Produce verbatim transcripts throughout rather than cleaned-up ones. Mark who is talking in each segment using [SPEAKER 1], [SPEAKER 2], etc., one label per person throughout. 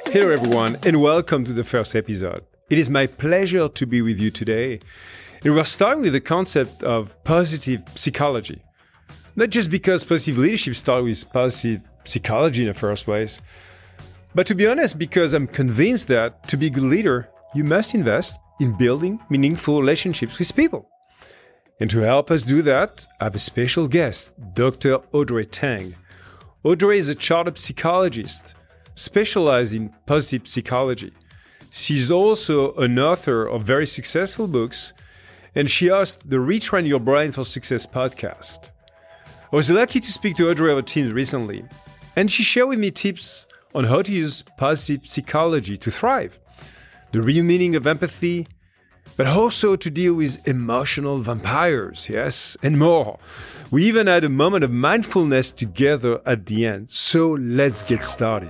[SPEAKER 1] Hello everyone and welcome to the first episode. It is my pleasure to be with you today. And we're starting with the concept of positive psychology. Not just because positive leadership started with positive psychology in the first place, but to be honest, because I'm convinced that to be a good leader, you must invest in building meaningful relationships with people. And to help us do that, I have a special guest, Doctor Audrey Tang. Audrey is a chartered psychologist specialized in positive psychology. She's also an author of very successful books, and she hosts the Retrain Your Brain for Success podcast. I was lucky to speak to Audrey over Teams recently, and she shared with me tips on how to use positive psychology to thrive, the real meaning of empathy, but also to deal with emotional vampires, yes, and more. We even had a moment of mindfulness together at the end, so let's get started.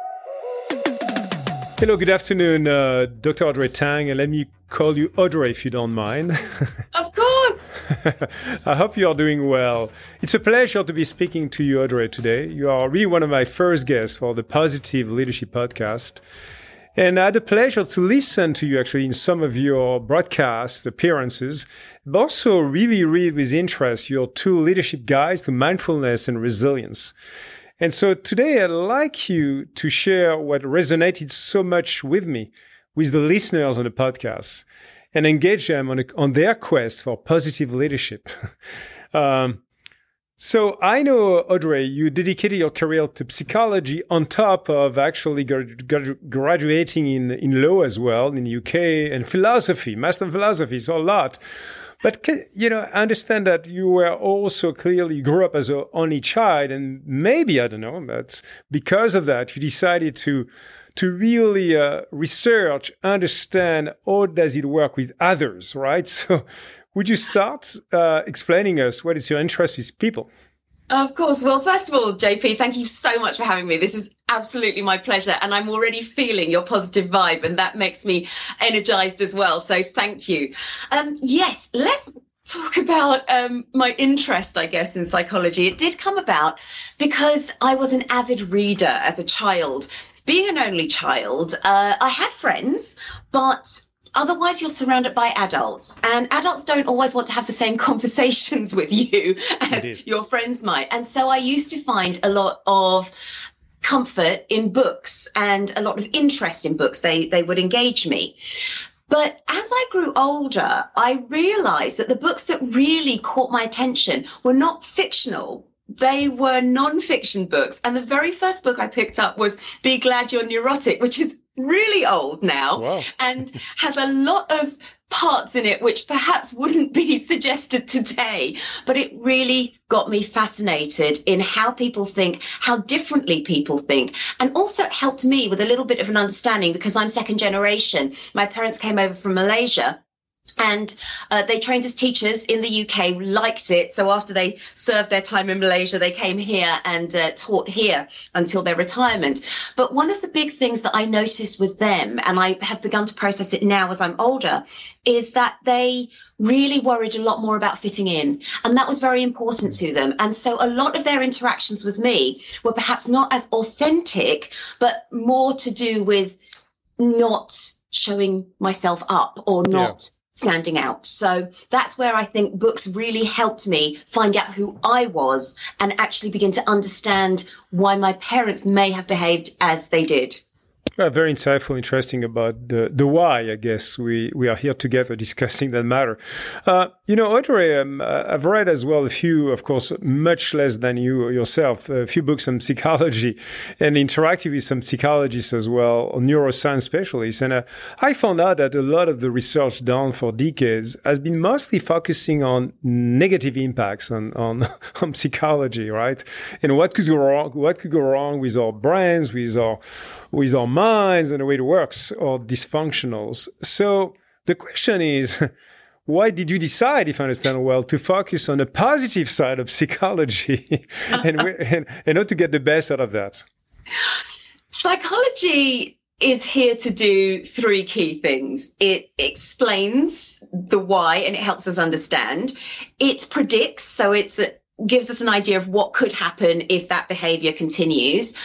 [SPEAKER 1] Hello, good afternoon, uh, Doctor Audrey Tang, and let me call you Audrey if you don't mind.
[SPEAKER 2] Of course.
[SPEAKER 1] I hope you are doing well. It's a pleasure to be speaking to you, Audrey, today. You are really one of my first guests for the Positive Leadership Podcast. And I had the pleasure to listen to you actually in some of your broadcast appearances, but also really read with interest your two leadership guides to mindfulness and resilience. And so today I'd like you to share what resonated so much with me, with the listeners on the podcast, and engage them on, a, on their quest for positive leadership. um, so I know, Audrey, you dedicated your career to psychology on top of actually gradu- graduating in, in law as well in the U K, and philosophy, master in philosophy, so a lot. But, you know, I understand that you were also clearly, you grew up as an only child, and maybe, I don't know, but because of that, you decided to to really uh, research, understand how does it work with others, right? So would you start uh, explaining us what is your interest with people?
[SPEAKER 2] Of course. Well, first of all, J P, thank you so much for having me. This is absolutely my pleasure. And I'm already feeling your positive vibe, and that makes me energized as well. So thank you. Um, yes, let's talk about um, my interest, I guess, in psychology. It did come about because I was an avid reader as a child. Being an only child, uh, I had friends, but otherwise, you're surrounded by adults, and adults don't always want to have the same conversations with you as Indeed. Your friends might. And so I used to find a lot of comfort in books and a lot of interest in books. They, they would engage me. But as I grew older, I realized that the books that really caught my attention were not fictional. They were non-fiction books. And the very first book I picked up was Be Glad You're Neurotic, which is really old now. Wow. And has a lot of parts in it which perhaps wouldn't be suggested today. But it really got me fascinated in how people think, how differently people think, and also it helped me with a little bit of an understanding because I'm second generation. My parents came over from Malaysia. And uh, they trained as teachers in the U K, liked it. So after they served their time in Malaysia, they came here and uh, taught here until their retirement. But one of the big things that I noticed with them, and I have begun to process it now as I'm older, is that they really worried a lot more about fitting in. And that was very important to them. And so a lot of their interactions with me were perhaps not as authentic, but more to do with not showing myself up or not yeah. standing out. So that's where I think books really helped me find out who I was and actually begin to understand why my parents may have behaved as they did.
[SPEAKER 1] Uh, very insightful, interesting about the, the why, I guess. We, we are here together discussing that matter. Uh, you know, Audrey, um, I've read as well a few, of course, much less than you yourself, a few books on psychology and interacted with some psychologists as well, or neuroscience specialists. And uh, I found out that a lot of the research done for decades has been mostly focusing on negative impacts on, on, on psychology, right? And what could go wrong, what could go wrong with our brains, with our, with our minds and the way it works, or dysfunctionals. So the question is, why did you decide, if I understand well, to focus on the positive side of psychology and, and, and how to get the best out of that?
[SPEAKER 2] Psychology is here to do three key things. It explains the why and it helps us understand. It predicts, so it's, it gives us an idea of what could happen if that behavior continues.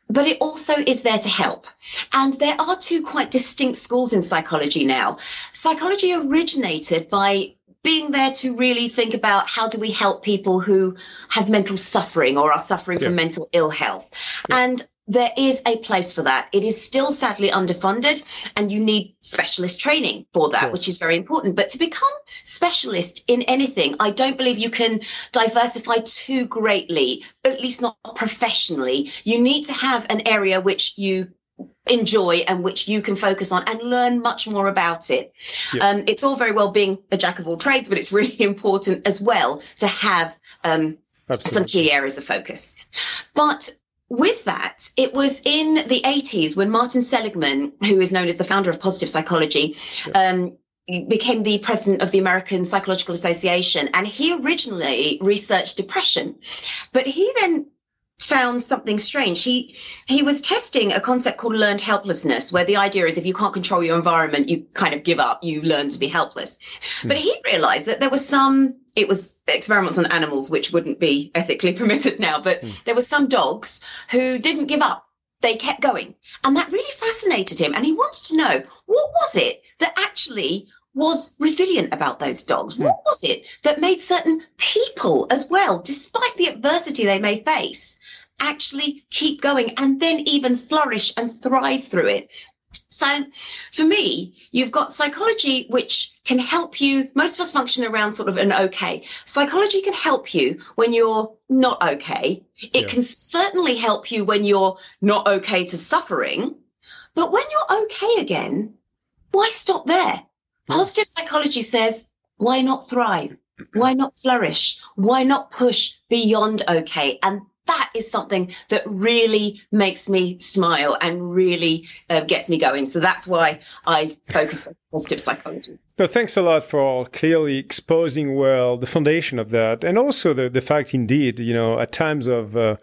[SPEAKER 2] but it also is there to help. And there are two quite distinct schools in psychology now. Psychology originated by being there to really think about how do we help people who have mental suffering or are suffering yeah. from mental ill health. Yeah. And there is a place for that. It is still sadly underfunded, and you need specialist training for that, which is very important. But to become specialist in anything, I don't believe you can diversify too greatly, at least not professionally. You need to have an area which you enjoy and which you can focus on and learn much more about it. Yeah. Um, it's all very well being a jack of all trades, but it's really important as well to have um, some key areas of focus. But with that, it was in the eighties when Martin Seligman, who is known as the founder of positive psychology, yeah. um, became the president of the American Psychological Association. And he originally researched depression, but he then found something strange. He he was testing a concept called learned helplessness, where the idea is if you can't control your environment, you kind of give up, you learn to be helpless. Mm. But he realized that there was some, it was experiments on animals, which wouldn't be ethically permitted now, but mm. there were some dogs who didn't give up. They kept going. And that really fascinated him. And he wanted to know, what was it that actually was resilient about those dogs? Mm. What was it that made certain people as well, despite the adversity they may face, actually keep going and then even flourish and thrive through it? So for me, you've got psychology, which can help you. Most of us function around sort of an okay. Psychology can help you when you're not okay. It yeah. can certainly help you when you're not okay to suffering. But when you're okay again, why stop there? Positive psychology says, why not thrive? Why not flourish? Why not push beyond okay? And that is something that really makes me smile and really uh, gets me going. So that's why I focus on positive psychology.
[SPEAKER 1] No, thanks a lot for clearly exposing well the foundation of that, and also the the fact, indeed, you know, at times of uh,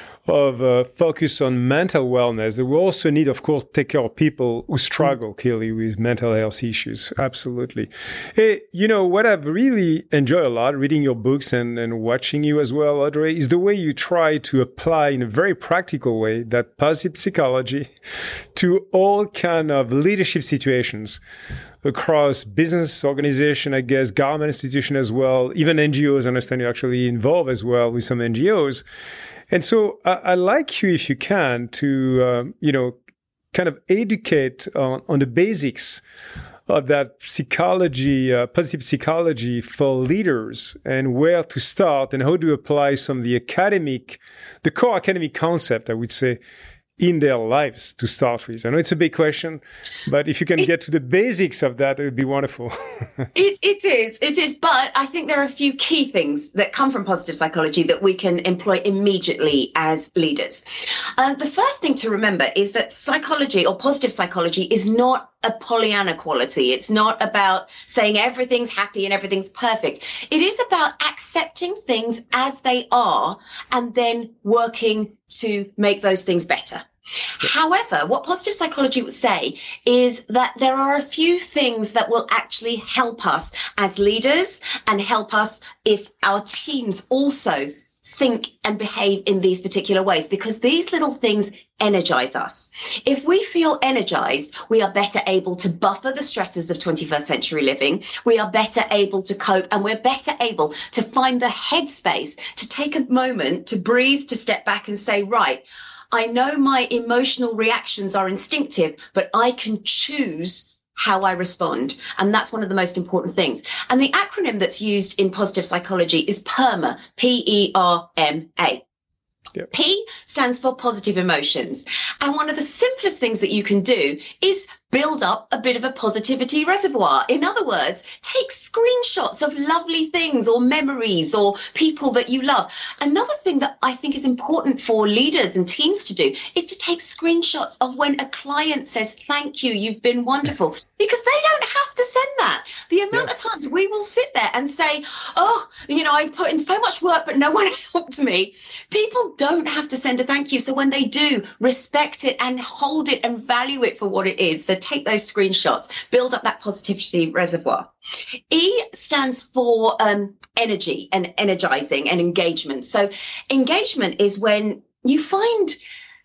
[SPEAKER 1] of uh, focus on mental wellness, we also need, of course, take care of people who struggle clearly with mental health issues. Absolutely. Hey, you know, what I've really enjoyed a lot reading your books and, and watching you as well, Audrey, is the way you try to apply in a very practical way that positive psychology to all kind of leadership situations across business organization, I guess, government institution as well, even N G Os. I understand you're actually involved as well with some N G Os. And so I, I like you, if you can, to, um, you know, kind of educate on, on the basics of that psychology, uh, positive psychology for leaders, and where to start and how to apply some of the academic, the core academic concept, I would say, in their lives to start with. I know it's a big question, but if you can it, get to the basics of that, it would be wonderful.
[SPEAKER 2] it, it is, it is. But I think there are a few key things that come from positive psychology that we can employ immediately as leaders. Uh, the first thing to remember is that psychology, or positive psychology, is not a Pollyanna quality. It's not about saying everything's happy and everything's perfect. It is about accepting things as they are and then working to make those things better. Yeah. However, what positive psychology would say is that there are a few things that will actually help us as leaders and help us if our teams also think and behave in these particular ways, because these little things energize us. If we feel energized, we are better able to buffer the stresses of twenty-first century living. We are better able to cope, and we're better able to find the headspace to take a moment to breathe, to step back and say, right, I know my emotional reactions are instinctive, but I can choose how I respond. And that's one of the most important things. And the acronym that's used in positive psychology is PERMA, P E R M A. Yep. P stands for positive emotions. And one of the simplest things that you can do is build up a bit of a positivity reservoir. In other words, take screenshots of lovely things or memories or people that you love. Another thing that I think is important for leaders and teams to do is to take screenshots of when a client says, thank you, you've been wonderful, because they don't have to send that. The amount yes. of times we will sit there and say, oh, you know, I put in so much work, but no one helped me. People don't have to send a thank you. So when they do, respect it and hold it and value it for what it is. So take those screenshots, build up that positivity reservoir. E stands for um, energy and energizing and engagement. So engagement is when you find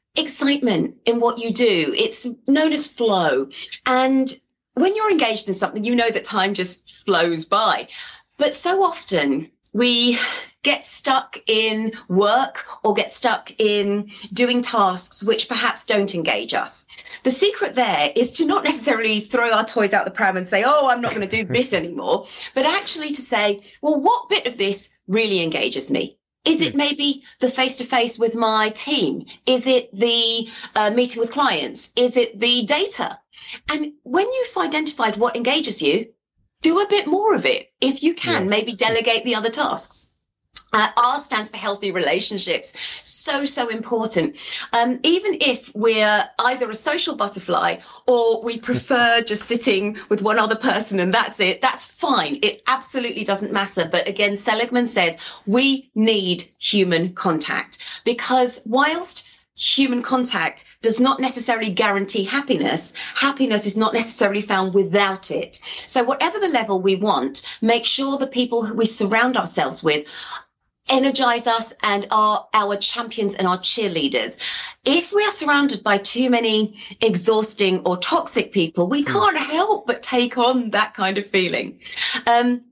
[SPEAKER 2] excitement in what you do. It's known as flow. And when you're engaged in something, you know that time just flows by. But so often we get stuck in work or get stuck in doing tasks which perhaps don't engage us. The secret there is to not necessarily throw our toys out the pram and say, oh, I'm not going to do this anymore, but actually to say, well, what bit of this really engages me? Is it maybe the face-to-face with my team? Is it the uh, meeting with clients? Is it the data? And when you've identified what engages you, do a bit more of it. If you can, yes. Maybe delegate the other tasks. Uh, R stands for healthy relationships. So, so important. Um, even if we're either a social butterfly or we prefer just sitting with one other person and that's it, that's fine. It absolutely doesn't matter. But again, Seligman says we need human contact, because whilst human contact does not necessarily guarantee happiness, happiness is not necessarily found without it. So whatever the level we want, make sure the people who we surround ourselves with energize us and are our champions and our cheerleaders. If we are surrounded by too many exhausting or toxic people, we can't help but take on that kind of feeling. Um,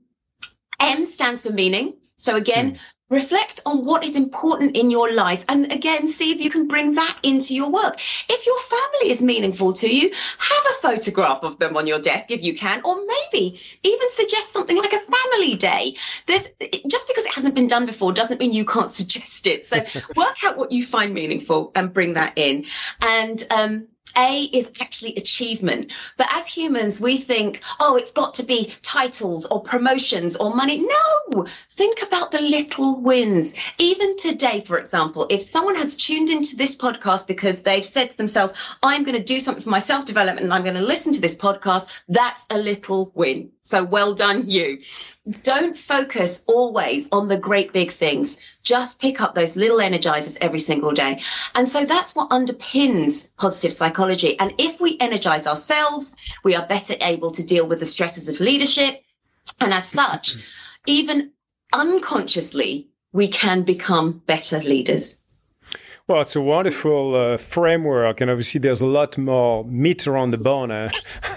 [SPEAKER 2] M stands for meaning. So again, mm. reflect on what is important in your life. And again, see if you can bring that into your work. If your family is meaningful to you, have a photograph of them on your desk if you can, or maybe even suggest something like a family day. There's, just because it hasn't been done before doesn't mean you can't suggest it. So work out what you find meaningful and bring that in. And um, A is actually achievement. But as humans, we think, oh, it's got to be titles or promotions or money. No, think about the little wins. Even today, for example, if someone has tuned into this podcast because they've said to themselves, I'm going to do something for my self-development and I'm going to listen to this podcast, that's a little win. So well done, you. Don't focus always on the great big things. Just pick up those little energizers every single day. And so that's what underpins positive psychology. And if we energize ourselves, we are better able to deal with the stresses of leadership. And as such, even unconsciously, we can become better leaders.
[SPEAKER 1] Well, it's a wonderful uh, framework, and obviously there's a lot more meat around the bone. Uh,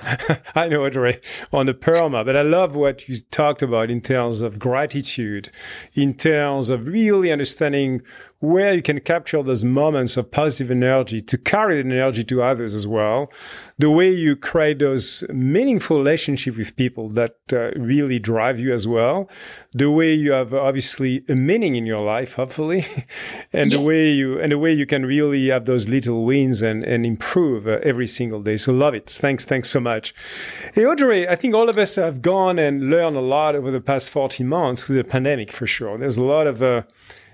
[SPEAKER 1] I know, Audrey, on the PERMA, but I love what you talked about in terms of gratitude, in terms of really understanding where you can capture those moments of positive energy to carry the energy to others as well. The way you create those meaningful relationships with people that uh, really drive you as well. The way you have obviously a meaning in your life, hopefully, and yeah. the way you and the way you can really have those little wins and and improve uh, every single day. So love it. Thanks, thanks so much. Hey, Audrey, I think all of us have gone and learned a lot over the past fourteen months through the pandemic, for sure. There's a lot of uh,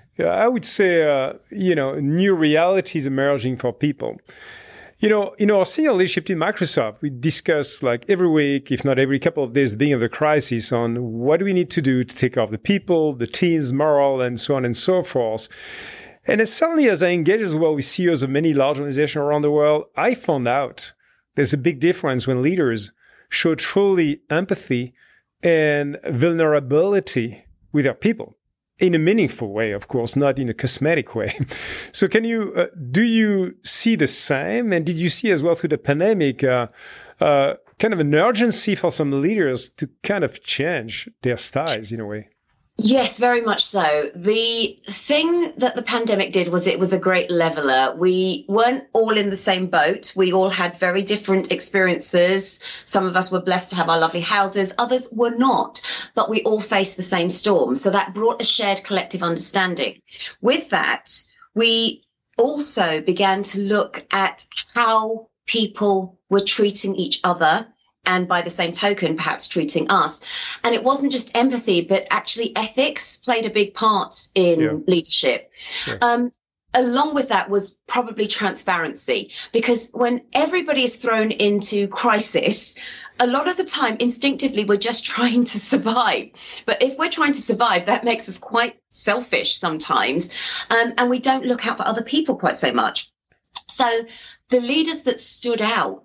[SPEAKER 1] I would say, uh, you know, new realities emerging for people. You know, in our senior leadership team, Microsoft, we discuss like every week, if not every couple of days, at the beginning of the crisis on what do we need to do to take care of the people, the team's morale, and so on and so forth. And as suddenly as I engage as well with C E Os of many large organizations around the world, I found out there's a big difference when leaders show truly empathy and vulnerability with their people. In a meaningful way, of course, not in a cosmetic way. So can you, uh, do you see the same? And did you see as well through the pandemic, uh, uh, kind of an urgency for some leaders to kind of change their styles in a way?
[SPEAKER 2] Yes, very much so. The thing that the pandemic did was it was a great leveler. We weren't all in the same boat. We all had very different experiences. Some of us were blessed to have our lovely houses. Others were not, but we all faced the same storm. So that brought a shared collective understanding. With that, we also began to look at how people were treating each other, and by the same token, perhaps treating us. And it wasn't just empathy, but actually ethics played a big part in yeah. leadership. Yes. Um, along with that was probably transparency, because when everybody is thrown into crisis, a lot of the time, instinctively, we're just trying to survive. But if we're trying to survive, that makes us quite selfish sometimes. Um, and we don't look out for other people quite so much. So the leaders that stood out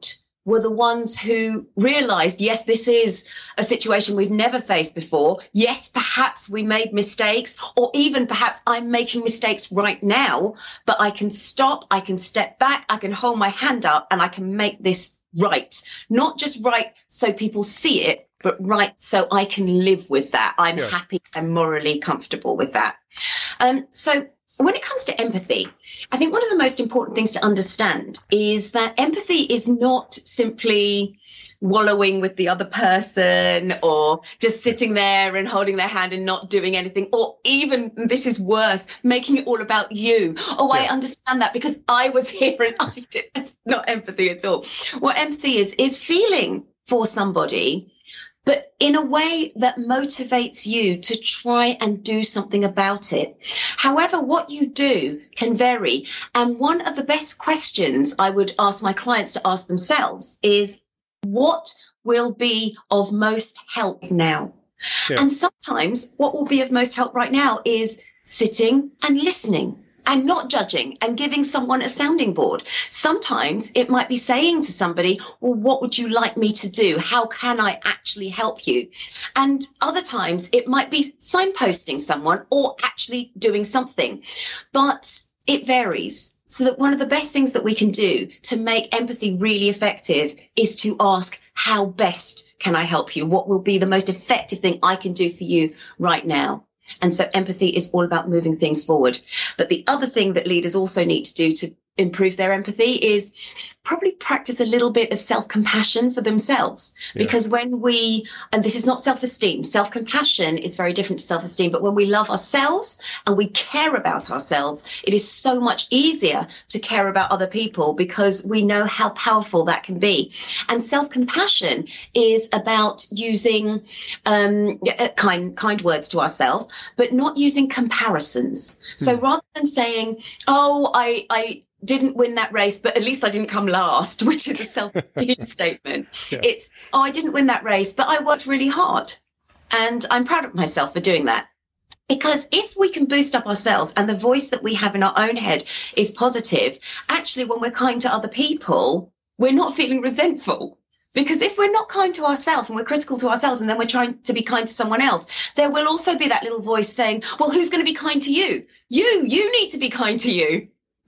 [SPEAKER 2] were the ones who realized, yes, this is a situation we've never faced before. Yes, perhaps we made mistakes, or even perhaps I'm making mistakes right now, but I can stop, I can step back, I can hold my hand up, and I can make this right. Not just right so people see it, but right so I can live with that. I'm yes. happy and morally comfortable with that. Um, so when it comes to empathy, I think one of the most important things to understand is that empathy is not simply wallowing with the other person or just sitting there and holding their hand and not doing anything, or even, this is worse, making it all about you. Oh, yeah. I understand that because I was here and I did. That's not empathy at all. What empathy is, is feeling for somebody, but in a way that motivates you to try and do something about it. However, what you do can vary. And one of the best questions I would ask my clients to ask themselves is, what will be of most help now? Yeah. And sometimes what will be of most help right now is sitting and listening and not judging and giving someone a sounding board. Sometimes it might be saying to somebody, well, what would you like me to do? How can I actually help you? And other times it might be signposting someone or actually doing something, but it varies. So that one of the best things that we can do to make empathy really effective is to ask, how best can I help you? What will be the most effective thing I can do for you right now? And so empathy is all about moving things forward. But the other thing that leaders also need to do to improve their empathy is probably practice a little bit of self-compassion for themselves. Yeah. Because when we, and this is not self-esteem, self-compassion is very different to self-esteem, but when we love ourselves and we care about ourselves, it is so much easier to care about other people because we know how powerful that can be. And self-compassion is about using um, kind, kind words to ourselves, but not using comparisons. Hmm. So rather than saying, oh, I, I, didn't win that race, but at least I didn't come last, which is a self-esteem statement. Yeah. It's, oh, I didn't win that race, but I worked really hard. And I'm proud of myself for doing that. Because if we can boost up ourselves and the voice that we have in our own head is positive, actually, when we're kind to other people, we're not feeling resentful. Because if we're not kind to ourselves and we're critical to ourselves and then we're trying to be kind to someone else, there will also be that little voice saying, well, who's going to be kind to you? You, you need to be kind to you.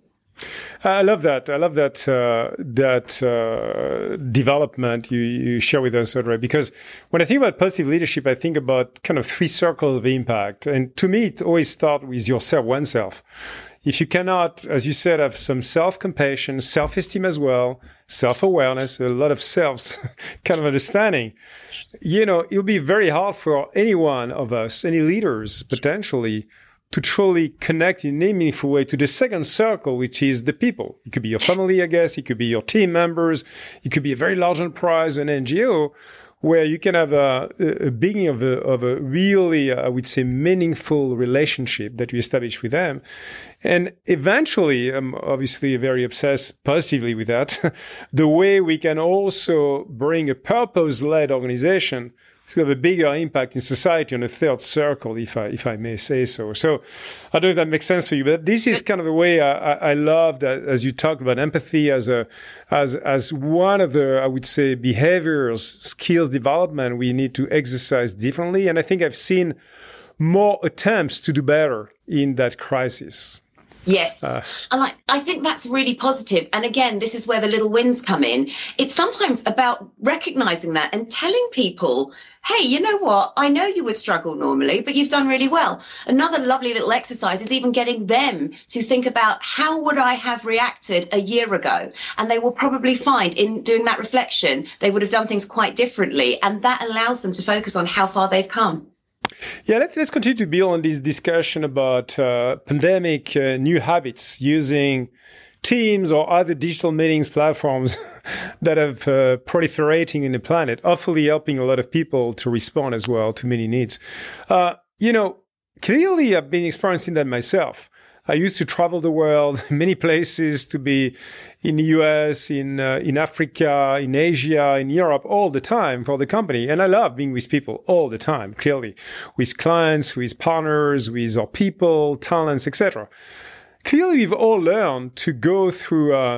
[SPEAKER 1] I love that. I love that uh, that uh, development you, you share with us, Audrey, because when I think about positive leadership, I think about kind of three circles of impact. And to me, it always starts with yourself, oneself. If you cannot, as you said, have some self-compassion, self-esteem as well, self-awareness, a lot of selves kind of understanding, you know, it'll be very hard for any one of us, any leaders potentially, to truly connect in a meaningful way to the second circle, which is the people. It could be your family, I guess. It could be your team members. It could be a very large enterprise, an N G O, where you can have a, a beginning of a, of a really, I would say, meaningful relationship that you establish with them. And eventually, I'm obviously very obsessed positively with that, the way we can also bring a purpose-led organization to have a bigger impact in society on a third circle, if I if I may say so. So I don't know if that makes sense for you, but this is kind of the way I, I love that, as you talked about empathy as a as as one of the, I would say, behaviors, skills development we need to exercise differently. And I think I've seen more attempts to do better in that crisis.
[SPEAKER 2] Yes. Uh, and I, I think that's really positive. And again, this is where the little wins come in. It's sometimes about recognizing that and telling people, hey, you know what? I know you would struggle normally, but you've done really well. Another lovely little exercise is even getting them to think about how would I have reacted a year ago? And they will probably find in doing that reflection, they would have done things quite differently. And that allows them to focus on how far they've come.
[SPEAKER 1] Yeah, let's let's continue to build on this discussion about uh, pandemic uh, new habits using Teams or other digital meetings platforms that have uh, proliferating in the planet, hopefully helping a lot of people to respond as well to many needs. Uh, you know, clearly I've been experiencing that myself. I used to travel the world, many places, to be in the U S, in uh, in Africa, in Asia, in Europe, all the time for the company. And I love being with people all the time, clearly, with clients, with partners, with our people, talents, et cetera. Clearly, we've all learned to go through uh,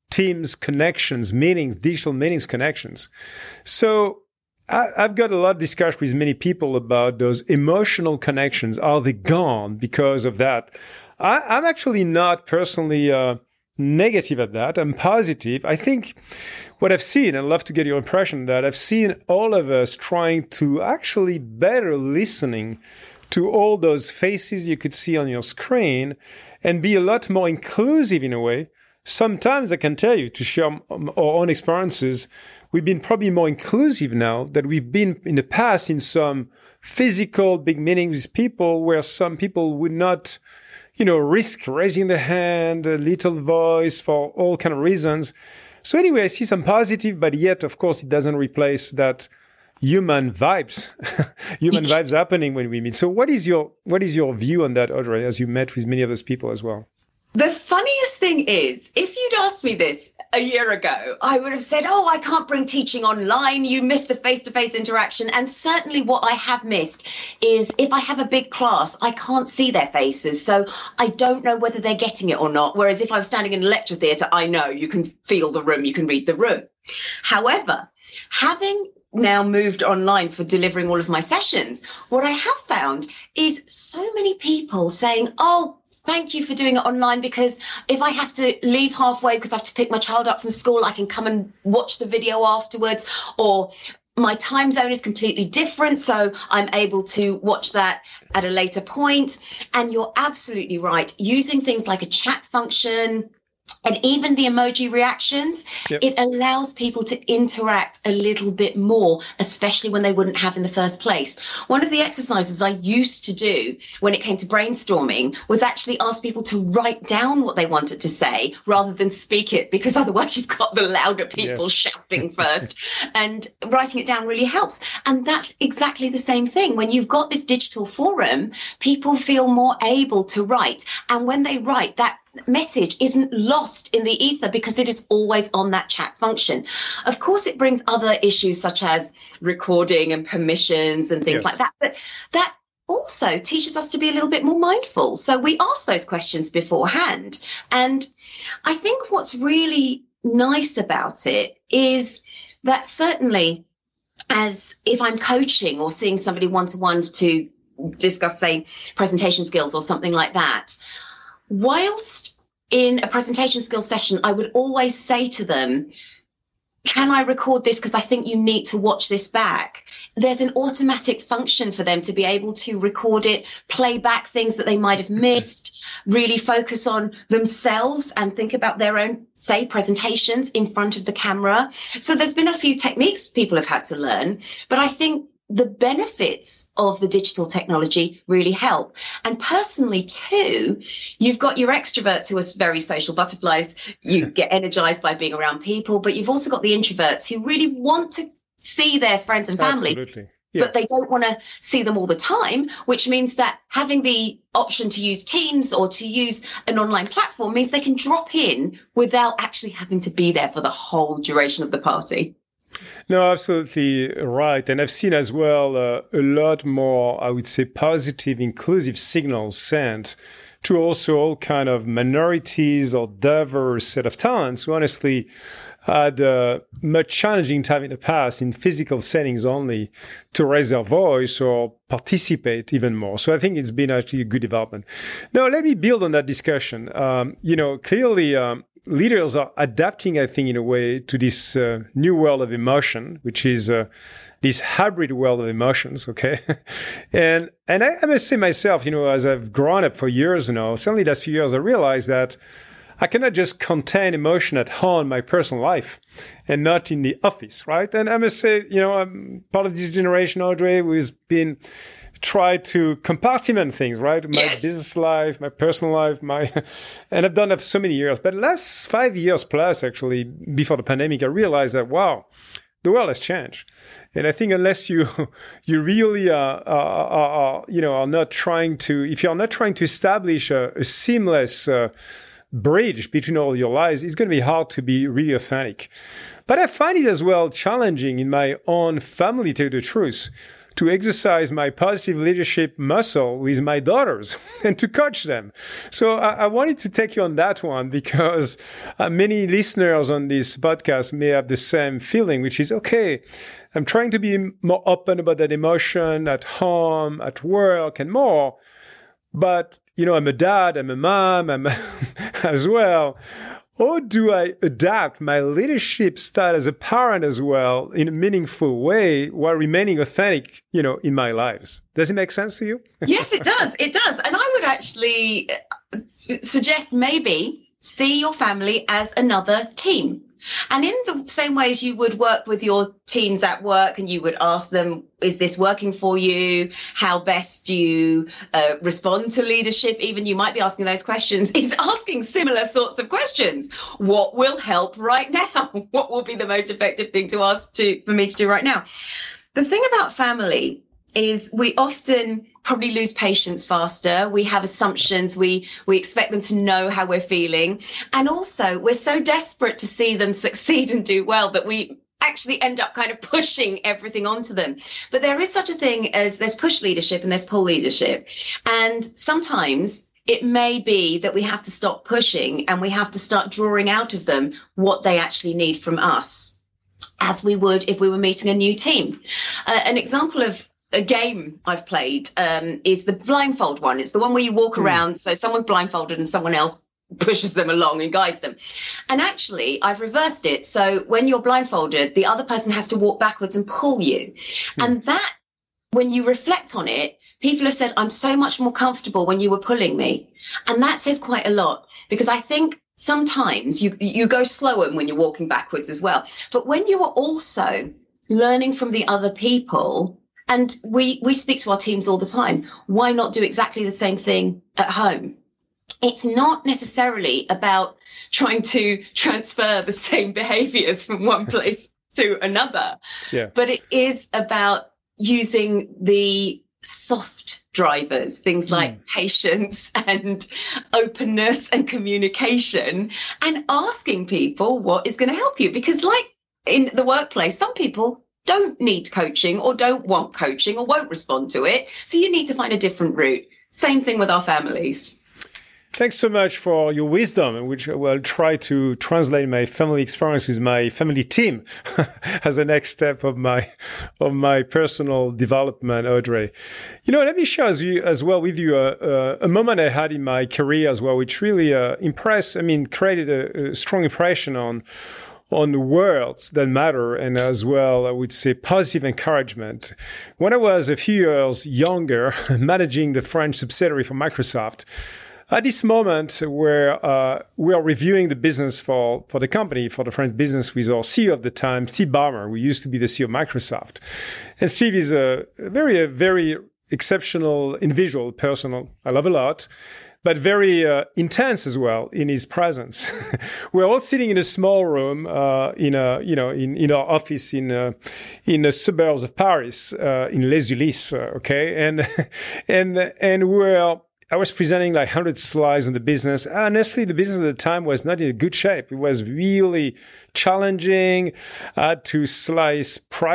[SPEAKER 1] Teams connections, meetings, digital meetings connections. So I, I've got a lot of discussion with many people about those emotional connections. Are they gone because of that? I, I'm actually not personally uh, negative at that. I'm positive. I think what I've seen, and I'd love to get your impression of that, I've seen all of us trying to actually better listening to all those faces you could see on your screen and be a lot more inclusive in a way. Sometimes I can tell you, to share our own experiences, we've been probably more inclusive now than we've been in the past in some physical big meetings with people where some people would not, you know, risk raising their hand, a little voice for all kind of reasons. So anyway, I see some positive, but yet, of course, it doesn't replace that human vibes, human vibes happening when we meet. So what is your what is your view on that, Audrey, as you met with many of those people as well?
[SPEAKER 2] The funniest thing is, if you'd asked me this a year ago, I would have said, oh, I can't bring teaching online. You miss the face-to-face interaction. And certainly what I have missed is if I have a big class, I can't see their faces. So I don't know whether they're getting it or not. Whereas if I was standing in a lecture theatre, I know you can feel the room, you can read the room. However, having now moved online for delivering all of my sessions, what I have found is so many people saying, oh, thank you for doing it online, because if I have to leave halfway because I have to pick my child up from school, I can come and watch the video afterwards, or my time zone is completely different, so I'm able to watch that at a later point. And you're absolutely right. Using things like a chat function and even the emoji reactions, yep. It allows people to interact a little bit more, especially when they wouldn't have in the first place. One of the exercises I used to do when it came to brainstorming was actually ask people to write down what they wanted to say rather than speak it, because otherwise you've got the louder people yes. shouting first, and writing it down really helps. And that's exactly the same thing. When you've got this digital forum, people feel more able to write. And when they write, that message isn't lost in the ether because it is always on that chat function. Of course, it brings other issues such as recording and permissions and things yes. like that. But that also teaches us to be a little bit more mindful. So we ask those questions beforehand. And I think what's really nice about it is that certainly, as if I'm coaching or seeing somebody one-to-one to discuss, say, presentation skills or something like that, whilst in a presentation skills session, I would always say to them, can I record this because I think you need to watch this back? There's an automatic function for them to be able to record it, play back things that they might have missed, really focus on themselves and think about their own, say, presentations in front of the camera. So there's been a few techniques people have had to learn, but I think the benefits of the digital technology really help. And personally, too, you've got your extroverts who are very social butterflies. You get energized by being around people, but you've also got the introverts who really want to see their friends and family.
[SPEAKER 1] Absolutely. Yes.
[SPEAKER 2] But they don't want to see them all the time, which means that having the option to use Teams or to use an online platform means they can drop in without actually having to be there for the whole duration of the party.
[SPEAKER 1] No, absolutely right. And I've seen as well uh, a lot more, I would say, positive, inclusive signals sent to also all kind of minorities or diverse set of talents who honestly had a much challenging time in the past in physical settings only to raise their voice or participate even more. So I think it's been actually a good development. Now, let me build on that discussion. Um, you know, clearly, um, leaders are adapting, I think, in a way to this uh, new world of emotion, which is uh, this hybrid world of emotions, okay? and and I, I must say myself, you know, as I've grown up for years now, certainly the last few years, I realized that I cannot just contain emotion at home in my personal life and not in the office, right? And I must say, you know, I'm part of this generation, Audrey, who's been try to compartment things, right? My yes. business life, my personal life, my, and I've done that for so many years. But last five years plus, actually, before the pandemic, I realized that, wow, the world has changed. And I think unless you, you really are, are, are, are, you know, are not trying to, if you're not trying to establish a, a seamless uh, bridge between all your lives, it's going to be hard to be really authentic. But I find it as well challenging in my own family, to tell you the truth, to exercise my positive leadership muscle with my daughters and to coach them. So I, I wanted to take you on that one because uh, many listeners on this podcast may have the same feeling, which is, okay, I'm trying to be more open about that emotion at home, at work, and more. But, you know, I'm a dad, I'm a mom, I'm as well. How do I adapt my leadership style as a parent as well in a meaningful way while remaining authentic, you know, in my lives? Does it make sense to you?
[SPEAKER 2] Yes, it does. It does. And I would actually suggest maybe see your family as another team. And in the same ways you would work with your teams at work and you would ask them, is this working for you? How best do you uh, respond to leadership? Even you might be asking those questions, is asking similar sorts of questions. What will help right now? What will be the most effective thing to ask to for me to do right now? The thing about family is we often probably lose patience faster. We have assumptions. We we expect them to know how we're feeling. And also, we're so desperate to see them succeed and do well that we actually end up kind of pushing everything onto them. But there is such a thing as there's push leadership and there's pull leadership. And sometimes it may be that we have to stop pushing and we have to start drawing out of them what they actually need from us, as we would if we were meeting a new team. Uh, an example of a game I've played um, is the blindfold one. It's the one where you walk mm. around. So someone's blindfolded and someone else pushes them along and guides them. And actually, I've reversed it. So when you're blindfolded, the other person has to walk backwards and pull you. Mm. And that, when you reflect on it, people have said, I'm so much more comfortable when you were pulling me. And that says quite a lot, because I think sometimes you, you go slower when you're walking backwards as well. But when you are also learning from the other people, and we, we speak to our teams all the time, why not do exactly the same thing at home? It's not necessarily about trying to transfer the same behaviors from one place to another,
[SPEAKER 1] yeah. but
[SPEAKER 2] it is about using the soft drivers, things like mm. patience and openness and communication, and asking people what is going to help you. Because like in the workplace, some people don't need coaching or don't want coaching or won't respond to it. So you need to find a different route. Same thing with our families.
[SPEAKER 1] Thanks so much for your wisdom, which I will try to translate my family experience with my family team as a next step of my of my personal development, Audrey. You know, let me share as, you, as well with you a, a, a moment I had in my career as well, which really uh, impressed, I mean, created a, a strong impression on on the worlds that matter, and as well, I would say positive encouragement. When I was a few years younger, managing the French subsidiary for Microsoft, at this moment where uh, we are reviewing the business for, for the company, for the French business with our C E O of the time, Steve Ballmer, who used to be the C E O of Microsoft. And Steve is a very, a very exceptional individual, person I love a lot, but very uh, intense as well in his presence. We're all sitting in a small room uh, in a, you know, in, in our office in uh, in the suburbs of Paris, uh, in Les Ulis, uh, okay, and and and we're. I was presenting like one hundred slides on the business. Honestly, the business at the time was not in a good shape. It was really challenging. I had to slice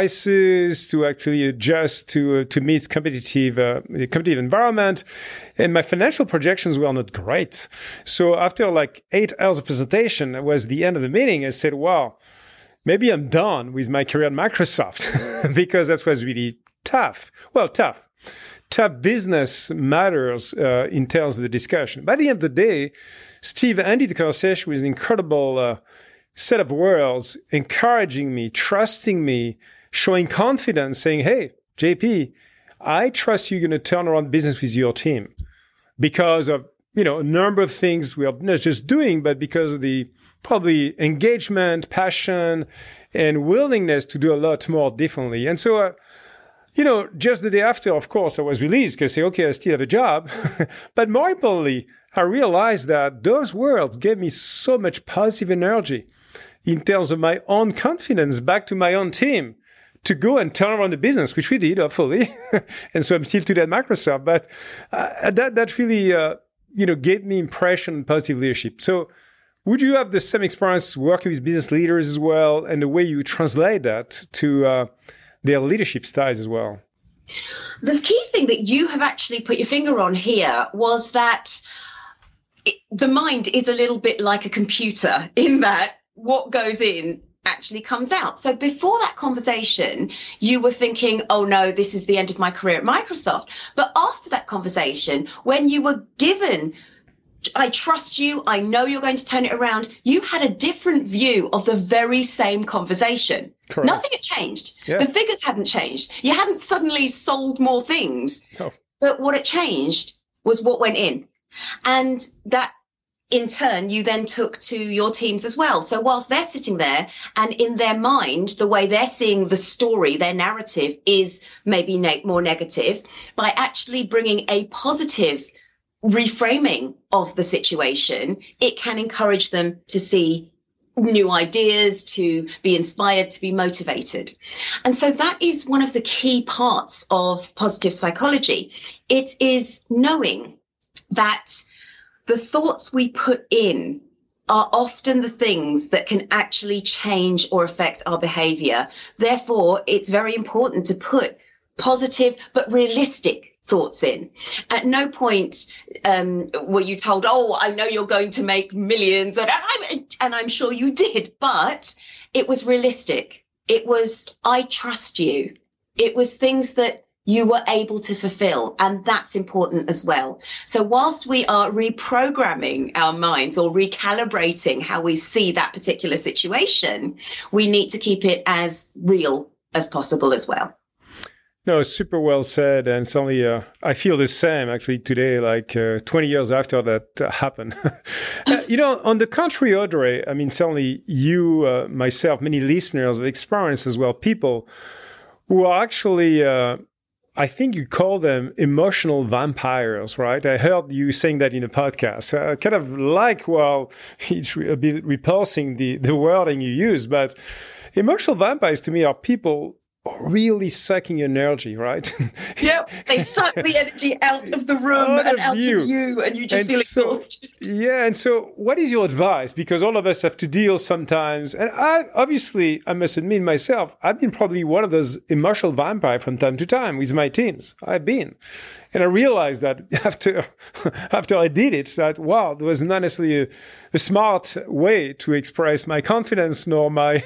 [SPEAKER 1] prices to actually adjust to uh, to meet competitive uh, competitive environment, and my financial projections were not great. So after like eight hours of presentation, it was the end of the meeting. I said, "Wow, maybe I'm done with my career at Microsoft," because that was really tough. Well, tough. Tough business matters uh, in terms of the discussion. By the end of the day, Steve ended the conversation with an incredible uh, set of words, encouraging me, trusting me, showing confidence, saying, hey, J P, I trust you're going to turn around business with your team because of, you know, a number of things we are not just doing, but because of the probably engagement, passion, and willingness to do a lot more differently. And so, uh, You know, just the day after, of course, I was released because I say, okay, I still have a job. But more importantly, I realized that those words gave me so much positive energy in terms of my own confidence back to my own team to go and turn around the business, which we did, hopefully. And so I'm still today at Microsoft. But uh, that that really, uh, you know, gave me impression and positive leadership. So would you have the same experience working with business leaders as well, and the way you translate that to uh, their leadership styles as well?
[SPEAKER 2] The key thing that you have actually put your finger on here was that it, the mind is a little bit like a computer in that what goes in actually comes out. So before that conversation, you were thinking, oh no, this is the end of my career at Microsoft. But after that conversation, when you were given, I trust you, I know you're going to turn it around, you had a different view of the very same conversation. Correct. Nothing had changed. Yes. The figures hadn't changed. You hadn't suddenly sold more things. Oh. But what had changed was what went in. And that in turn, you then took to your teams as well. So whilst they're sitting there and in their mind, the way they're seeing the story, their narrative is maybe ne- more negative, by actually bringing a positive reframing of the situation, it can encourage them to see new ideas, to be inspired, to be motivated. And so that is one of the key parts of positive psychology. It is knowing that the thoughts we put in are often the things that can actually change or affect our behavior. Therefore, it's very important to put positive but realistic thoughts in. At no point um, were you told, oh, I know you're going to make millions, and I'm, and I'm sure you did, but it was realistic. It was, I trust you. It was things that you were able to fulfill. And that's important as well. So whilst we are reprogramming our minds or recalibrating how we see that particular situation, we need to keep it as real as possible as well.
[SPEAKER 1] No, super well said. And certainly uh, I feel the same actually today, like uh, twenty years after that uh, happened. uh, you know, on the contrary, Audrey, I mean, certainly you, uh, myself, many listeners have experienced as well, people who are actually, uh, I think you call them emotional vampires, right? I heard you saying that in a podcast. Uh, kind of like, well, it's a bit repulsing the, the wording you use, but emotional vampires to me are people really sucking energy, right?
[SPEAKER 2] Yeah, they suck the energy out of the room out and of out you. of you, and you just and feel so, exhausted.
[SPEAKER 1] Yeah, and so what is your advice? Because all of us have to deal sometimes, and I obviously, I must admit myself, I've been probably one of those emotional vampires from time to time with my teams. I've been. And I realized that after after I did it, that, wow, there was not necessarily a, a smart way to express my confidence nor my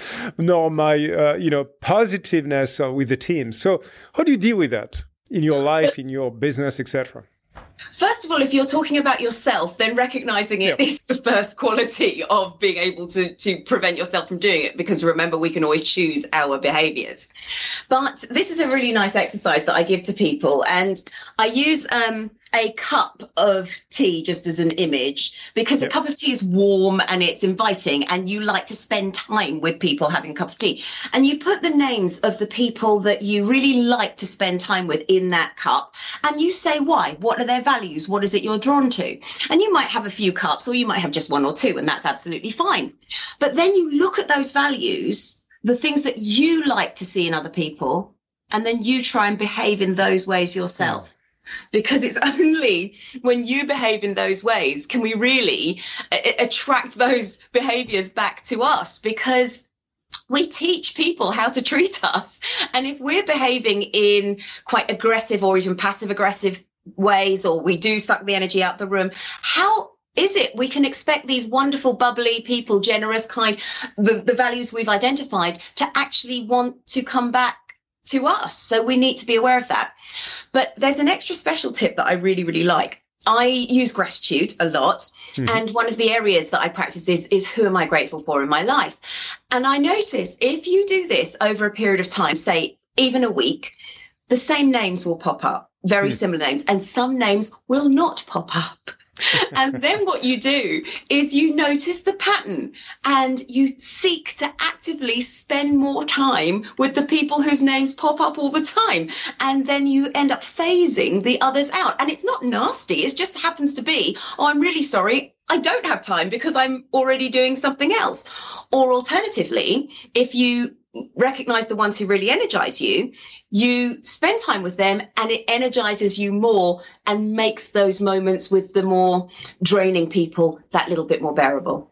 [SPEAKER 1] nor my uh, you know positiveness uh, with the team. So how do you deal with that in your life, in your business, et cetera?
[SPEAKER 2] First of all, if you're talking about yourself, then recognizing it yeah. is the first quality of being able to, to prevent yourself from doing it, because remember, we can always choose our behaviors. But this is a really nice exercise that I give to people. And I use um, a cup of tea just as an image, because yeah. a cup of tea is warm and it's inviting, and you like to spend time with people having a cup of tea. And you put the names of the people that you really like to spend time with in that cup, and you say why. What are their values? What is it you're drawn to? And you might have a few cups, or you might have just one or two, and that's absolutely fine. But then you look at those values, the things that you like to see in other people, and then you try and behave in those ways yourself. Yeah. Because it's only when you behave in those ways can we really a- attract those behaviors back to us, because we teach people how to treat us. And if we're behaving in quite aggressive or even passive aggressive ways, or we do suck the energy out the room, how is it we can expect these wonderful, bubbly people, generous, kind, the, the values we've identified, to actually want to come back to us? So we need to be aware of that. But there's an extra special tip that I really, really like. I use gratitude a lot. Mm-hmm. And one of the areas that I practice is, is who am I grateful for in my life? And I notice if you do this over a period of time, say even a week, the same names will pop up, very mm-hmm. similar names, and some names will not pop up. And then what you do is you notice the pattern, and you seek to actively spend more time with the people whose names pop up all the time. And then you end up phasing the others out. And it's not nasty. It just happens to be, oh, I'm really sorry, I don't have time because I'm already doing something else. Or alternatively, if you recognize the ones who really energize you, you spend time with them, and it energizes you more and makes those moments with the more draining people that little bit more bearable.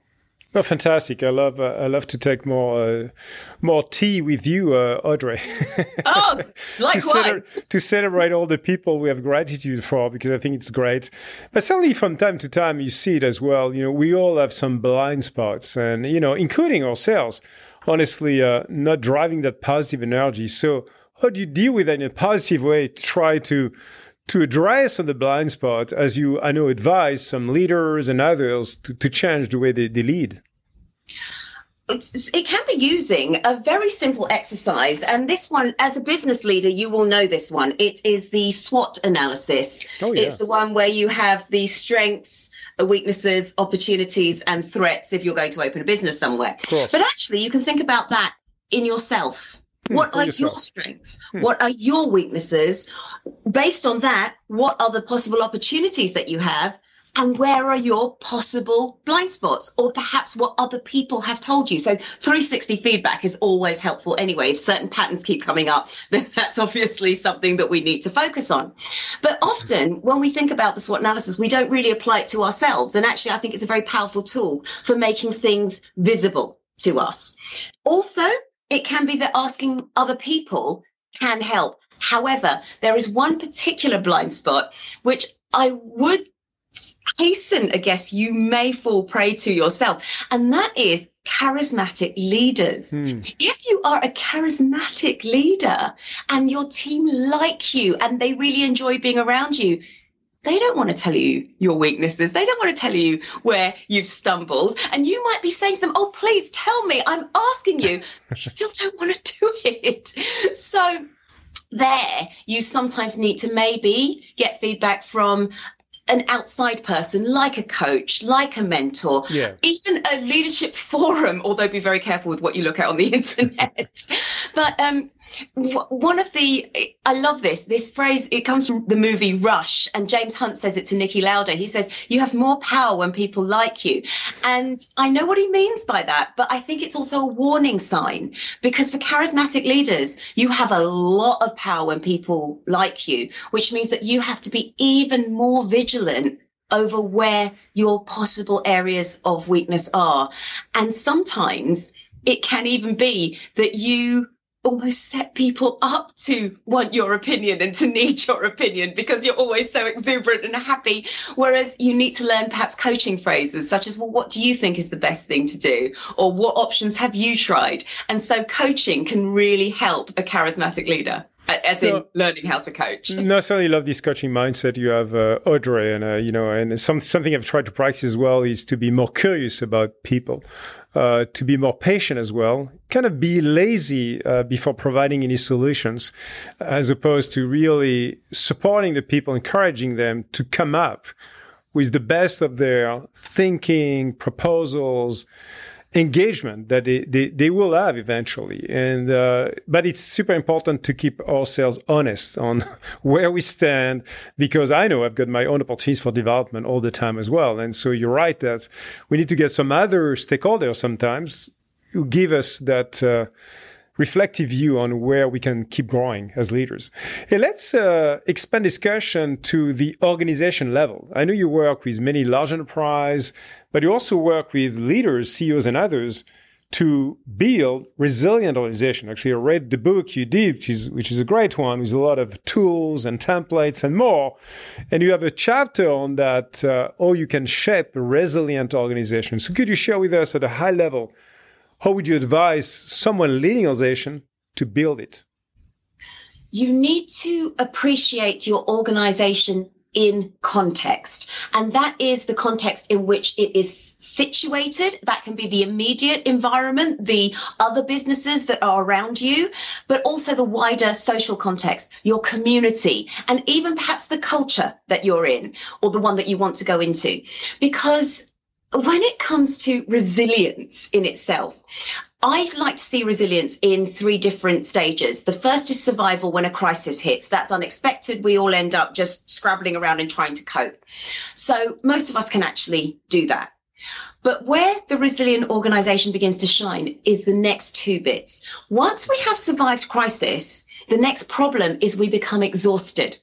[SPEAKER 1] Oh, fantastic! I love uh, I love to take more uh, more tea with you, uh, Audrey.
[SPEAKER 2] Oh, likewise.
[SPEAKER 1] to, cele- to celebrate all the people we have gratitude for, because I think it's great. But certainly, from time to time, you see it as well. You know, we all have some blind spots, and you know, including ourselves. Honestly, uh, not driving that positive energy. So, how do you deal with that in a positive way? To try to to address on the blind spot, as you, I know, advise some leaders and others to, to change the way they, they lead?
[SPEAKER 2] It's, it can be using a very simple exercise. And this one, as a business leader, you will know this one. It is the SWOT analysis.
[SPEAKER 1] Oh, yeah.
[SPEAKER 2] It's the one where you have the strengths, weaknesses, opportunities, and threats if you're going to open a business somewhere. But actually, you can think about that in yourself. What are your strengths? Hmm. What are your weaknesses? Based on that, what are the possible opportunities that you have? And where are your possible blind spots? Or perhaps what other people have told you? So three sixty feedback is always helpful anyway. If certain patterns keep coming up, then that's obviously something that we need to focus on. But often when we think about the SWOT analysis, we don't really apply it to ourselves. And actually, I think it's a very powerful tool for making things visible to us. Also, it can be that asking other people can help. However, there is one particular blind spot which I would hasten, I guess, you may fall prey to yourself, and that is charismatic leaders. Hmm. If you are a charismatic leader and your team like you and they really enjoy being around you, they don't want to tell you your weaknesses. They don't want to tell you where you've stumbled. And you might be saying to them, oh, please tell me, I'm asking you. They still don't want to do it. So there, you sometimes need to maybe get feedback from an outside person, like a coach, like a mentor, yeah. even a leadership forum, although be very careful with what you look at on the internet. But um, w- one of the, I love this, this phrase, it comes from the movie Rush, and James Hunt says it to Niki Lauda. He says, you have more power when people like you. And I know what he means by that, but I think it's also a warning sign, because for charismatic leaders, you have a lot of power when people like you, which means that you have to be even more vigilant over where your possible areas of weakness are. And sometimes it can even be that you almost set people up to want your opinion and to need your opinion because you're always so exuberant and happy. Whereas you need to learn perhaps coaching phrases such as, well, what do you think is the best thing to do? Or what options have you tried? And so coaching can really help a charismatic leader. As in no, learning how to coach.
[SPEAKER 1] No, I certainly love this coaching mindset you have, uh, Audrey, and uh, you know, and some something I've tried to practice as well is to be more curious about people, uh, to be more patient as well, kind of be lazy uh, before providing any solutions, as opposed to really supporting the people, encouraging them to come up with the best of their thinking, proposals, engagement that they, they, they will have eventually. And, uh, but it's super important to keep ourselves honest on where we stand, because I know I've got my own opportunities for development all the time as well. And so you're right that we need to get some other stakeholders sometimes who give us that, uh, reflective view on where we can keep growing as leaders. And let's uh, expand discussion to the organization level. I know you work with many large enterprises, but you also work with leaders, C E Os, and others to build resilient organization. Actually, I read the book you did, which is, which is a great one, with a lot of tools and templates and more. And you have a chapter on that, uh, how you can shape a resilient organization. So could you share with us at a high level, how would you advise someone leading an organization to build it?
[SPEAKER 2] You need to appreciate your organization in context. And that is the context in which it is situated. That can be the immediate environment, the other businesses that are around you, but also the wider social context, your community, and even perhaps the culture that you're in or the one that you want to go into. Because when it comes to resilience in itself, I like to see resilience in three different stages. The first is survival when a crisis hits. That's unexpected. We all end up just scrabbling around and trying to cope. So most of us can actually do that. But where the resilient organization begins to shine is the next two bits. Once we have survived crisis, the next problem is we become exhausted.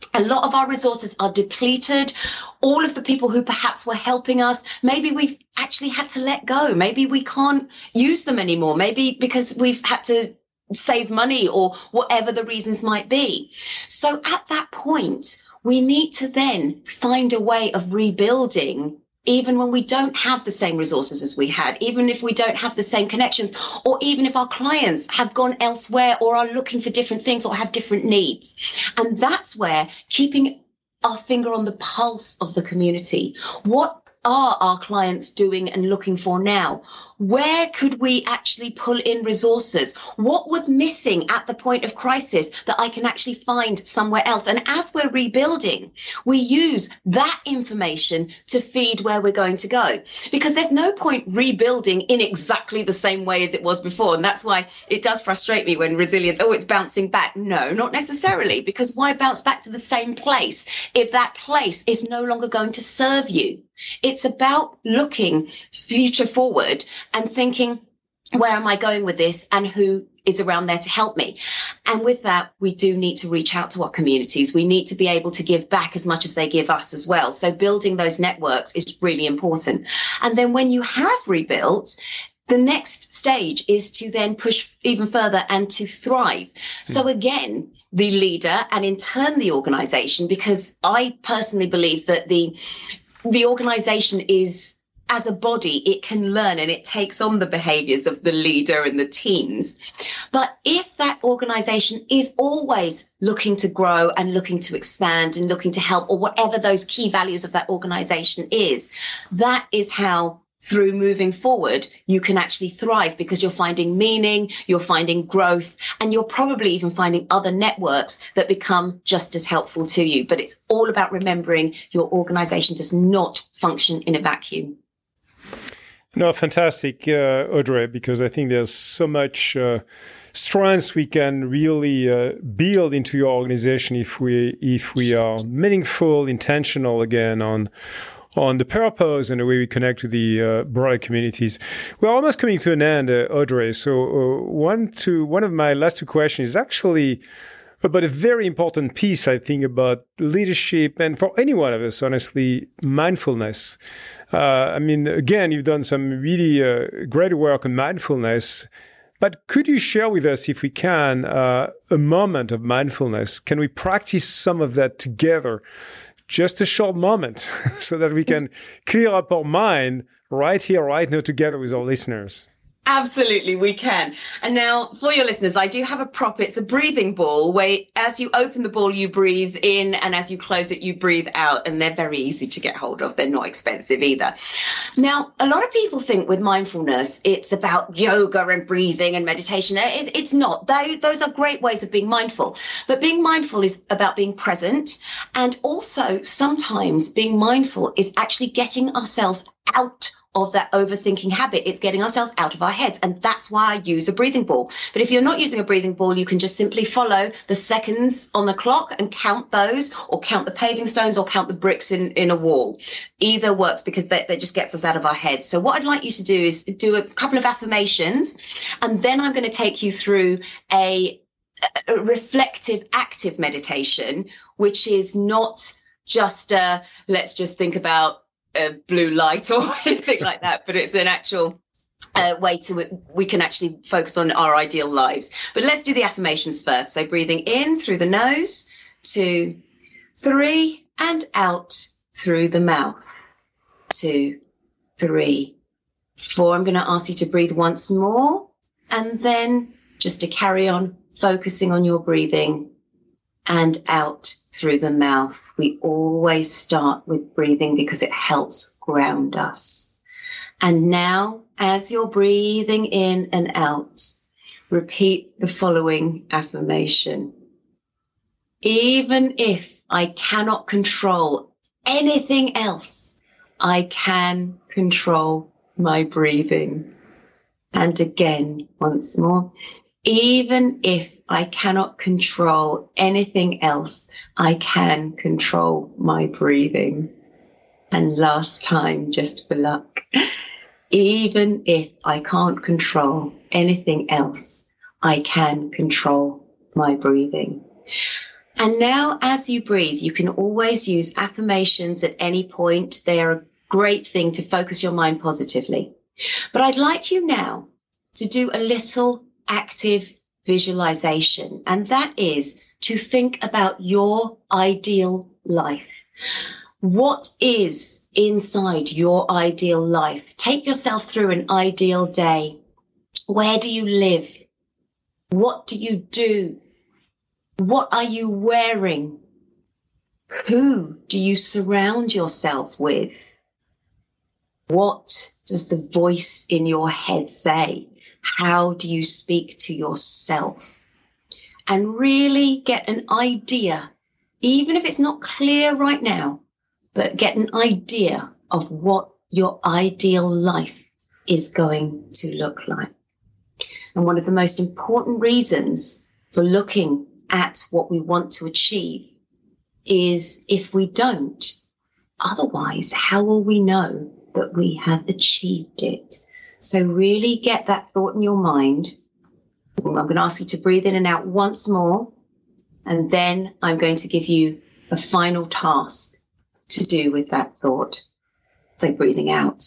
[SPEAKER 2] A lot of our resources are depleted. All of the people who perhaps were helping us, maybe we've actually had to let go. Maybe we can't use them anymore. Maybe because we've had to save money or whatever the reasons might be. So at that point, we need to then find a way of rebuilding, even when we don't have the same resources as we had, even if we don't have the same connections, or even if our clients have gone elsewhere or are looking for different things or have different needs. And that's where keeping our finger on the pulse of the community. What are our clients doing and looking for now? Where could we actually pull in resources? What was missing at the point of crisis that I can actually find somewhere else? And as we're rebuilding, we use that information to feed where we're going to go, because there's no point rebuilding in exactly the same way as it was before. And that's why it does frustrate me when resilience, oh, it's bouncing back. No, not necessarily, because why bounce back to the same place if that place is no longer going to serve you? It's about looking future forward and thinking, where am I going with this and who is around there to help me? And with that, we do need to reach out to our communities. We need to be able to give back as much as they give us as well. So building those networks is really important. And then when you have rebuilt, the next stage is to then push even further and to thrive. Mm. So again, the leader and in turn the organization, because I personally believe that the The organization is, as a body, it can learn and it takes on the behaviors of the leader and the teams. But if that organization is always looking to grow and looking to expand and looking to help, or whatever those key values of that organization is, that is how, through moving forward, you can actually thrive, because you're finding meaning, you're finding growth, and you're probably even finding other networks that become just as helpful to you. But it's all about remembering your organization does not function in a vacuum.
[SPEAKER 1] No, fantastic, uh, Audrey, because I think there's so much uh, strengths we can really uh, build into your organization if we if we are meaningful, intentional again on on the purpose and the way we connect to the uh, broader communities. We're almost coming to an end, uh, Audrey. So uh, one to one of my last two questions is actually about a very important piece, I think, about leadership, and for any one of us, honestly, mindfulness. Uh, I mean, again, you've done some really uh, great work on mindfulness, but could you share with us, if we can, uh, a moment of mindfulness? Can we practice some of that together? Just a short moment so that we can clear up our mind right here, right now, together with our listeners.
[SPEAKER 2] Absolutely, we can. And now for your listeners, I do have a prop. It's a breathing ball where as you open the ball, you breathe in, and as you close it, you breathe out. And they're very easy to get hold of. They're not expensive either. Now, a lot of people think with mindfulness, it's about yoga and breathing and meditation. It's, it's not. They, those are great ways of being mindful. But being mindful is about being present. And also sometimes being mindful is actually getting ourselves out of that overthinking habit. It's getting ourselves out of our heads. And that's why I use a breathing ball. But if you're not using a breathing ball, you can just simply follow the seconds on the clock and count those, or count the paving stones, or count the bricks in, in a wall. Either works, because that, that just gets us out of our heads. So what I'd like you to do is do a couple of affirmations, and then I'm going to take you through a, a reflective, active meditation, which is not just uh, let's just think about a blue light or anything like that, but it's an actual uh, way to we can actually focus on our ideal lives. But let's do the affirmations first. So breathing in through the nose, two, three, and out through the mouth, two, three, four. I'm going to ask you to breathe once more, and then just to carry on focusing on your breathing, and out through the mouth. We always start with breathing because it helps ground us. And now, as you're breathing in and out, repeat the following affirmation. Even if I cannot control anything else, I can control my breathing. And again, once more. Even if I cannot control anything else, I can control my breathing. And last time, just for luck. Even if I can't control anything else, I can control my breathing. And now as you breathe, you can always use affirmations at any point. They are a great thing to focus your mind positively. But I'd like you now to do a little active visualization, and that is to think about your ideal life. What is inside your ideal life? Take yourself through an ideal day. Where do you live? What do you do? What are you wearing? Who do you surround yourself with? What does the voice in your head say? How do you speak to yourself? And really get an idea, even if it's not clear right now, but get an idea of what your ideal life is going to look like. And one of the most important reasons for looking at what we want to achieve is if we don't, otherwise, how will we know that we have achieved it? So really get that thought in your mind. I'm going to ask you to breathe in and out once more, and then I'm going to give you a final task to do with that thought. So breathing out.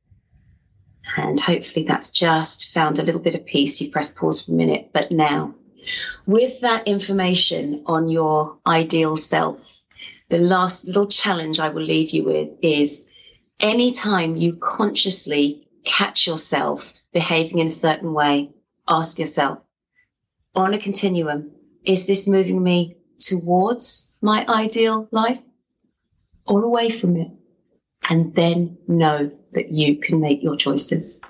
[SPEAKER 2] And hopefully that's just found a little bit of peace. You press pause for a minute. But now, with that information on your ideal self, the last little challenge I will leave you with is anytime you consciously catch yourself behaving in a certain way, ask yourself, on a continuum, is this moving me towards my ideal life or away from it? And then know that you can make your choices.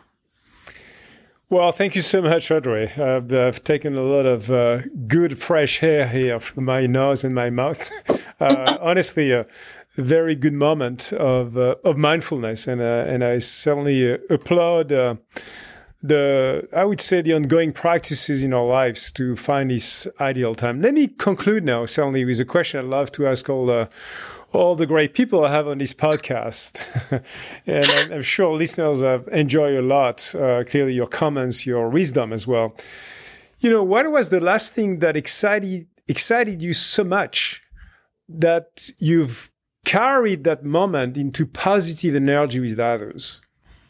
[SPEAKER 1] Well, thank you so much, Audrey. Uh, I've taken a lot of uh, good fresh air here from my nose and my mouth. uh, honestly, a very good moment of uh, of mindfulness, and uh, and I certainly uh, applaud uh, the I would say the ongoing practices in our lives to find this ideal time. Let me conclude now, certainly, with a question I'd love to ask all the. all the great people I have on this podcast. And I'm, I'm sure listeners have enjoyed a lot, uh, clearly your comments, your wisdom as well. You know, what was the last thing that excited excited you so much that you've carried that moment into positive energy with others?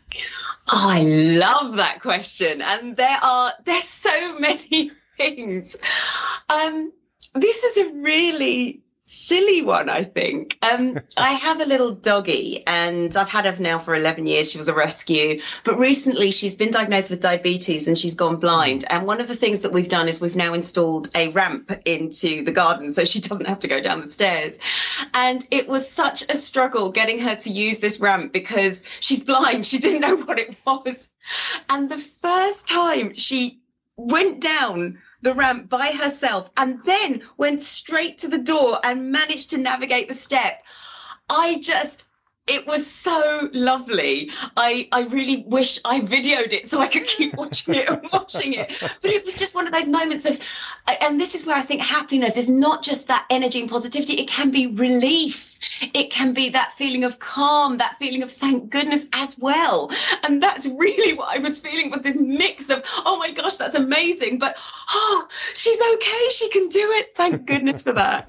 [SPEAKER 2] Oh, I love that question. And there are, there's so many things. Um, this is a really silly one, I think. Um, I have a little doggy, and I've had her now for eleven years. She was a rescue, but recently she's been diagnosed with diabetes and she's gone blind. And one of the things that we've done is we've now installed a ramp into the garden so she doesn't have to go down the stairs. And it was such a struggle getting her to use this ramp because she's blind. She didn't know what it was. And the first time she went down the ramp by herself and then went straight to the door and managed to navigate the step, I just, it was so lovely. I, I really wish I videoed it so I could keep watching it and watching it. But it was just one of those moments of, and this is where I think happiness is not just that energy and positivity. It can be relief. It can be that feeling of calm, that feeling of thank goodness as well. And that's really what I was feeling, was this mix of, oh my gosh, that's amazing. But, oh, she's okay. She can do it. Thank goodness for that.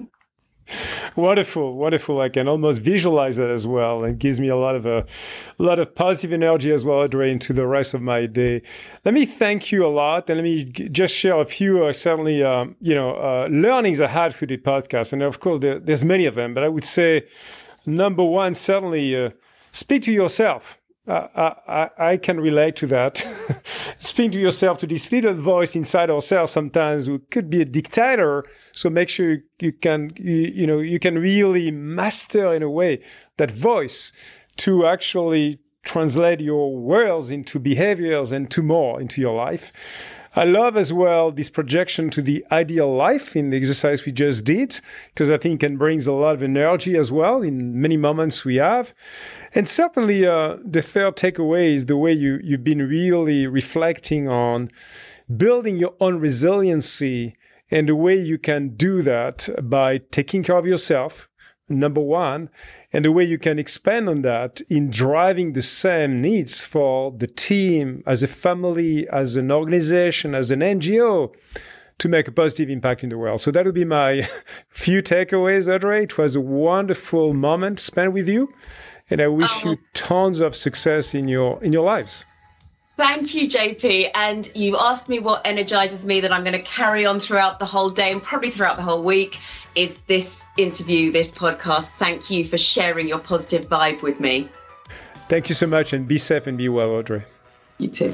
[SPEAKER 1] Wonderful, wonderful. I can almost visualize that as well. It gives me a lot of a, a lot of positive energy as well, Audrey, into the rest of my day. Let me thank you a lot, and let me g- just share a few uh, certainly um, you know uh, learnings I had through the podcast. And of course, there, there's many of them, but I would say number one, certainly uh, speak to yourself. Uh, I, I can relate to that. Speak to yourself, to this little voice inside ourselves sometimes who could be a dictator. So make sure you, you can, you, you know, you can really master in a way that voice to actually translate your words into behaviors and to more into your life. I love as well this projection to the ideal life in the exercise we just did, because I think it brings a lot of energy as well in many moments we have. And certainly uh, the third takeaway is the way you, you've been really reflecting on building your own resiliency and the way you can do that by taking care of yourself, number one, and the way you can expand on that in driving the same needs for the team, as a family, as an organization, as an N G O, to make a positive impact in the world. So that would be my few takeaways, Audrey. It was a wonderful moment spent with you, and I wish oh. you tons of success in your in your lives.
[SPEAKER 2] Thank you, J P. And you asked me what energizes me that I'm going to carry on throughout the whole day and probably throughout the whole week is this interview, this podcast. Thank you for sharing your positive vibe with me.
[SPEAKER 1] Thank you so much, and be safe and be well, Audrey.
[SPEAKER 2] You too.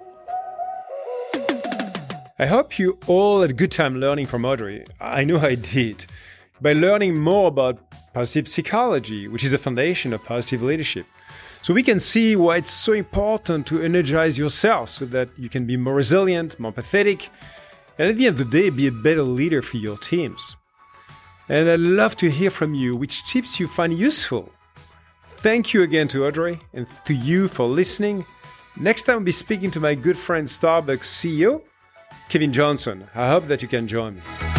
[SPEAKER 1] I hope you all had a good time learning from Audrey. I know I did. By learning more about positive psychology, which is the foundation of positive leadership. So we can see why it's so important to energize yourself so that you can be more resilient, more empathetic, and at the end of the day, be a better leader for your teams. And I'd love to hear from you which tips you find useful. Thank you again to Audrey and to you for listening. Next time I'll be speaking to my good friend Starbucks C E O, Kevin Johnson. I hope that you can join me.